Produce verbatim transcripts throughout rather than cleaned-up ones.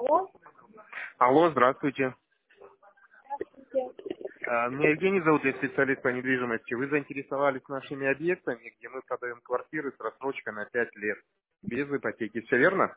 Алло, Алло, здравствуйте. здравствуйте. А, Меня Евгений зовут, я специалист по недвижимости. Вы заинтересовались нашими объектами, где мы продаем квартиры с рассрочкой на пять лет. Без ипотеки, все верно?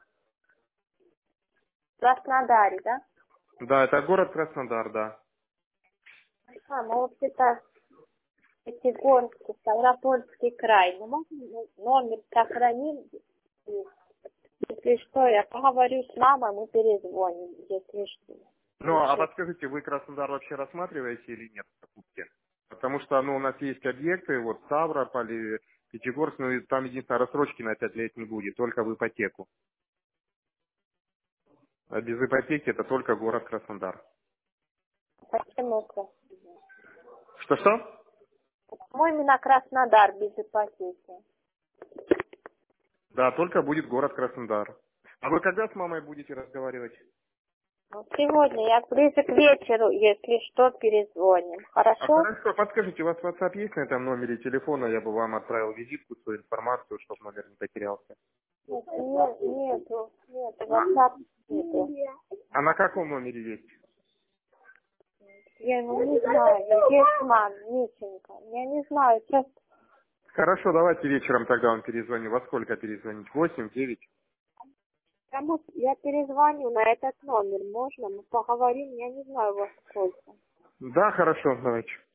В Краснодаре, да? Да, это город Краснодар, да. А, мы вообще-то Пятигорский, Ставропольский край. Ну, можно ну, номер сохраним? Если что, я поговорю с мамой, мы перезвоним, если что. Ну, а Если- подскажите, вы Краснодар вообще рассматриваете или нет в покупке? Потому что, ну, у нас есть объекты, вот Ставрополь, и Пятигорск, ну, и там единственное, рассрочки на пять лет не будет, только в ипотеку. А без ипотеки это только город Краснодар. Почему Краснодар? Что-что? Почему именно Краснодар без ипотеки? Да, только будет город Краснодар. А вы когда с мамой будете разговаривать? Ну, сегодня я ближе к вечеру, если что, перезвоним. А Хорошо? хорошо, подскажите, у вас WhatsApp есть на этом номере телефона? Я бы вам отправил визитку, свою информацию, чтобы номер не потерялся. Нет, нет, нету, нету, WhatsApp нету. А на каком номере есть? Я его не знаю. Есть мама, Митенька. Я не знаю, сейчас. Хорошо, давайте вечером тогда вам перезвоню. Во сколько перезвонить? Восемь, девять? Потому что я перезвоню на этот номер. Можно? Мы поговорим. Я не знаю во сколько. Да, хорошо, давайте.